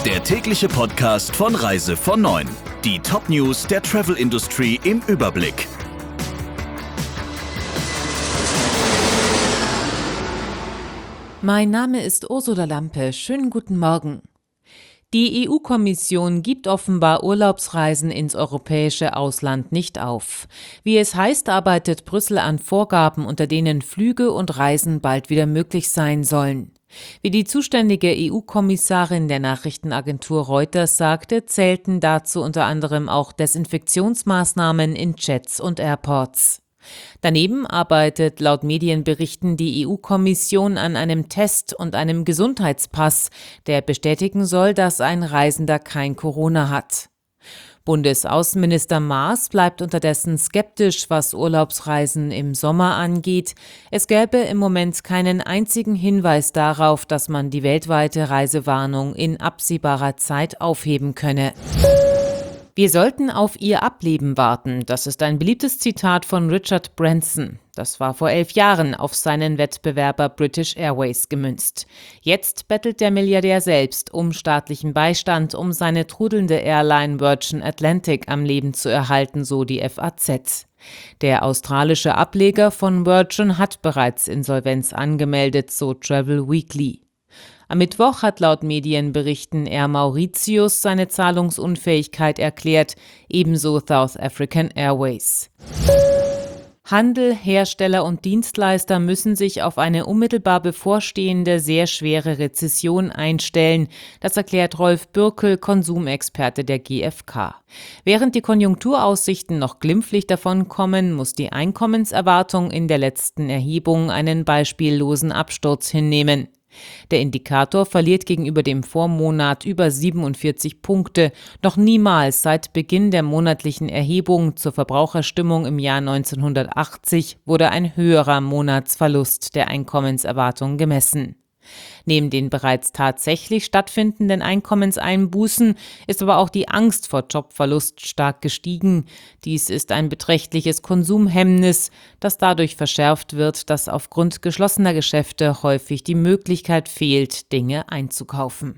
Der tägliche Podcast von Reise von 9. Die Top-News der Travel-Industrie im Überblick. Mein Name ist Ursula Lampe. Schönen guten Morgen. Die EU-Kommission gibt offenbar Urlaubsreisen ins europäische Ausland nicht auf. Wie es heißt, arbeitet Brüssel an Vorgaben, unter denen Flüge und Reisen bald wieder möglich sein sollen. Wie die zuständige EU-Kommissarin der Nachrichtenagentur Reuters sagte, zählten dazu unter anderem auch Desinfektionsmaßnahmen in Jets und Airports. Daneben arbeitet laut Medienberichten die EU-Kommission an einem Test und einem Gesundheitspass, der bestätigen soll, dass ein Reisender kein Corona hat. Bundesaußenminister Maas bleibt unterdessen skeptisch, was Urlaubsreisen im Sommer angeht. Es gäbe im Moment keinen einzigen Hinweis darauf, dass man die weltweite Reisewarnung in absehbarer Zeit aufheben könne. Wir sollten auf ihr Ableben warten. Das ist ein beliebtes Zitat von Richard Branson. Das war vor 11 Jahren auf seinen Wettbewerber British Airways gemünzt. Jetzt bettelt der Milliardär selbst um staatlichen Beistand, um seine trudelnde Airline Virgin Atlantic am Leben zu erhalten, so die FAZ. Der australische Ableger von Virgin hat bereits Insolvenz angemeldet, so Travel Weekly. Am Mittwoch hat laut Medienberichten Air Mauritius seine Zahlungsunfähigkeit erklärt, ebenso South African Airways. Handel, Hersteller und Dienstleister müssen sich auf eine unmittelbar bevorstehende, sehr schwere Rezession einstellen. Das erklärt Rolf Bürkel, Konsumexperte der GfK. Während die Konjunkturaussichten noch glimpflich davonkommen, muss die Einkommenserwartung in der letzten Erhebung einen beispiellosen Absturz hinnehmen. Der Indikator verliert gegenüber dem Vormonat über 47 Punkte. Noch niemals seit Beginn der monatlichen Erhebung zur Verbraucherstimmung im Jahr 1980 wurde ein höherer Monatsverlust der Einkommenserwartung gemessen. Neben den bereits tatsächlich stattfindenden Einkommenseinbußen ist aber auch die Angst vor Jobverlust stark gestiegen. Dies ist ein beträchtliches Konsumhemmnis, das dadurch verschärft wird, dass aufgrund geschlossener Geschäfte häufig die Möglichkeit fehlt, Dinge einzukaufen.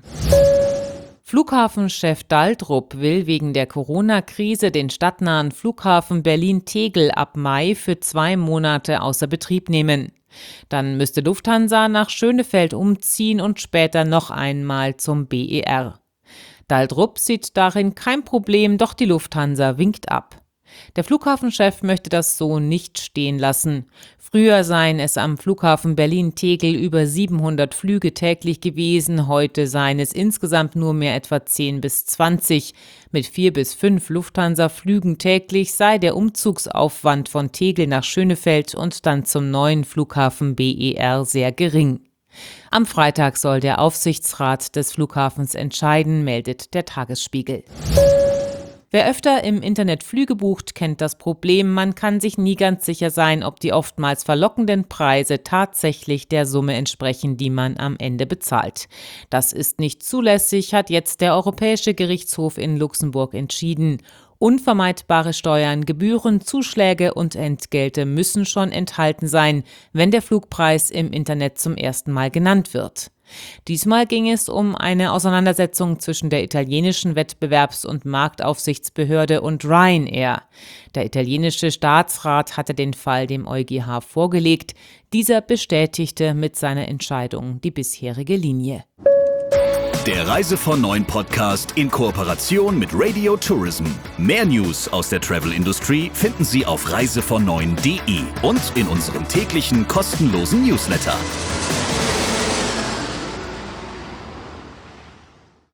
Flughafenchef Daltrup will wegen der Corona-Krise den stadtnahen Flughafen Berlin-Tegel ab Mai für 2 Monate außer Betrieb nehmen. Dann müsste Lufthansa nach Schönefeld umziehen und später noch einmal zum BER. Daltrup sieht darin kein Problem, doch die Lufthansa winkt ab. Der Flughafenchef möchte das so nicht stehen lassen. Früher seien es am Flughafen Berlin-Tegel über 700 Flüge täglich gewesen, heute seien es insgesamt nur mehr etwa 10 bis 20. Mit 4 bis 5 Lufthansa-Flügen täglich sei der Umzugsaufwand von Tegel nach Schönefeld und dann zum neuen Flughafen BER sehr gering. Am Freitag soll der Aufsichtsrat des Flughafens entscheiden, meldet der Tagesspiegel. Wer öfter im Internet Flüge bucht, kennt das Problem. Man kann sich nie ganz sicher sein, ob die oftmals verlockenden Preise tatsächlich der Summe entsprechen, die man am Ende bezahlt. Das ist nicht zulässig, hat jetzt der Europäische Gerichtshof in Luxemburg entschieden. Unvermeidbare Steuern, Gebühren, Zuschläge und Entgelte müssen schon enthalten sein, wenn der Flugpreis im Internet zum ersten Mal genannt wird. Diesmal ging es um eine Auseinandersetzung zwischen der italienischen Wettbewerbs- und Marktaufsichtsbehörde und Ryanair. Der italienische Staatsrat hatte den Fall dem EuGH vorgelegt. Dieser bestätigte mit seiner Entscheidung die bisherige Linie. Der Reise von 9 Podcast in Kooperation mit Radio Tourism. Mehr News aus der Travel-Industrie finden Sie auf reisevon9.de und in unserem täglichen kostenlosen Newsletter.